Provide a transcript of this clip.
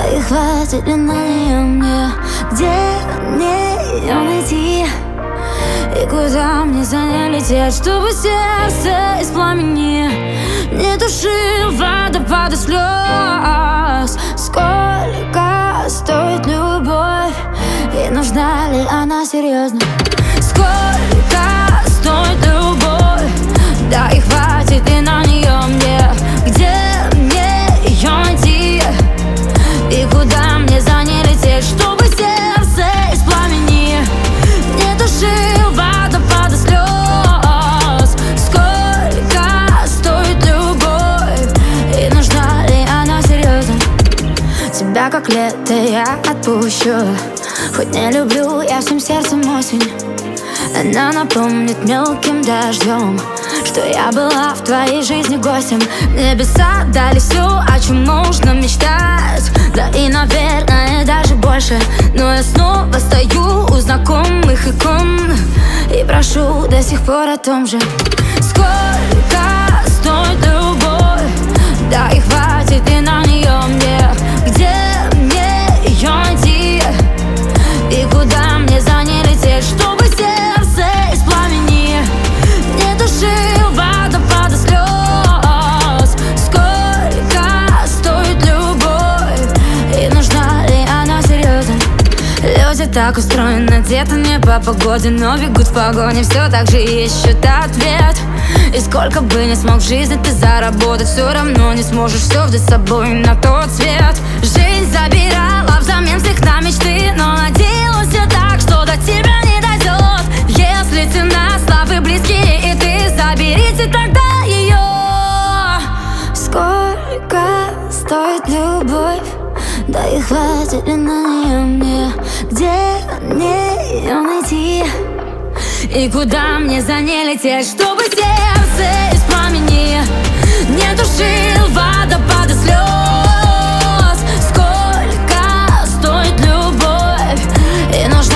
и хватит ли на нее мне? Где мне ее найти? И куда мне за ней лететь, чтобы сердце из пламени не тушил водопады слез? Сколько стоит любовь? И нужна ли она серьезно? Сколько стоит любовь? Да и хватит ли на нее мне? Где мне ее найти? И куда мне за ней лететь, чтобы сердце из пламени не тушил водопады слез? Сколько стоит любовь? И нужна ли она серьезно? Тебя как лето я отпущу. Хоть не люблю я всем сердцем осень, она напомнит мелким дождем, что я была в твоей жизни гостем. Небеса дали все, о чем можно мечтать, да и, наверное, даже больше. Но я снова стою у знакомых икон и прошу до сих пор о том же. Сколько стоит любовь? Да и хватит ли на нее мне? Где мне ее найти? И куда мне за ней лететь, чтобы сердце из пламени не тушил водопады слез? Сколько стоит любовь? И нужна ли она серьезно? Люди так устроены, где-то не по погоде, но бегут в погоне, все так же ищут ответ. И сколько бы не смог в жизни ты заработать, все равно не сможешь все взять с собой на тот свет. Жизнь забирала взамен всех на мечты, но надеялась я так, что до тебя не дойдет. Если цена славы близкие, и ты заберите тогда ее. Сколько стоит любовь? Да и хватит ли на нее мне? Где мне ее найти? И куда мне за ней лететь, чтобы сердце из пламени не тушил водопады слез? Сколько стоит любовь? И нужна